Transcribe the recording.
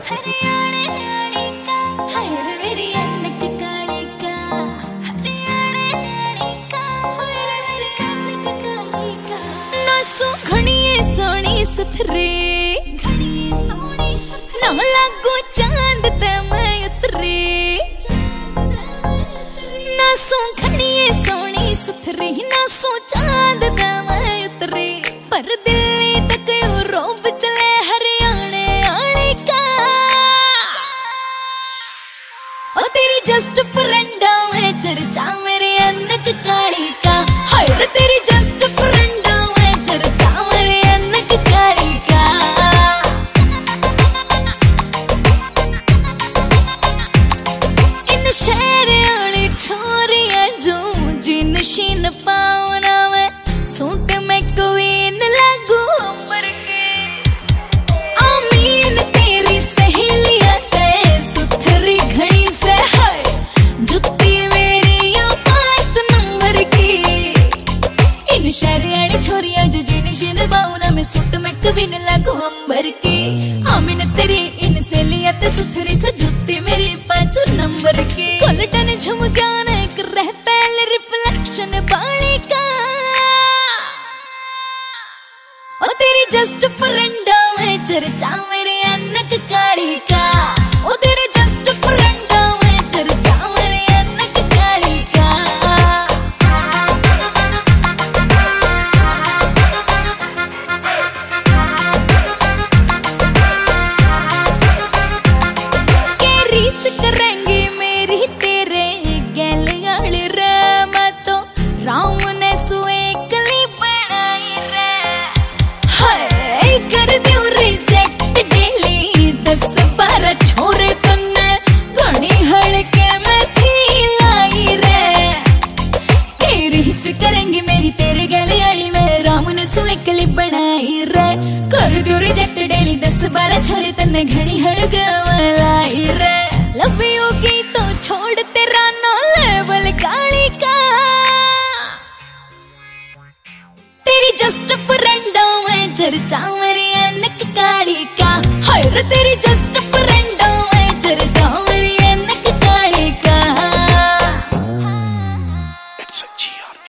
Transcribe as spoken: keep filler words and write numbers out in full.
हरियाणे वाली का, हाय रे मेरी अनक काली का, हरियाणे वाली का, हाय रे मेरी अनक काली का। ना सो घणीए सोनी सुथरी, ना लागो चांद ते मैं उतरी, ना सो घणीए सोनी सुथरी, ना सो चांद ते मैं उतरी, पर दिल्ली तक यू रोब चले हरियाणे वाली का। ओ तेरी जस्ट फ्रेंड में चर्चा मेरे अनक काली का, हाय रे तेरी जस्ट फ्रेंड में चर्चा मेरे अनक काली का। इन शहर वाली छोरियां जो जिन शीन पावना में, सूट में क्वीन लागू अंबर के। आमीन तेरी सहेलियां ते सुथरी घड़ी से, है जुत्ती मेरी या पांच नंबर की। इन शहर वाली छोरियां जो जिन शीन पावना में, सूट में क्वीन लागू अंबर के। आमीन तेरी इन सहेलियां ते सुथरी से, जुत्ती मेरी पांच नंबर की। कोलटन झुमकाने कर पहले रिफ्लेक्शन बाली का। ओ तेरी जस्ट फ्रेंड में चर्चा मेरे अनक काली का, ओ तेरी जस्ट फ्रेंड में चर्चा मेरे अनक काली का। के रीस करेंगी मेरी तेरे गैल गाली रे, मैं तो राम ने सुएकली बनाई रे। हाय कर दियो रिजेक्ट डेली, दस बारह छोरे तन्ने घणी हड़के में थी लाई रे। के रीस करेंगी मेरी तेरे गैल गाली में, राम ने सुएकली बनाई रे। कर दियो रिजेक्ट डेली, दस बारह छोरे तन्ने घणी हड़के में लाई रे। लव यू की तो छोड़ तेरा नो लेवल काली का। तेरी जस्ट फ्रेंड में चर्चा मेरी अनक काली का, हाय रे तेरी जस्ट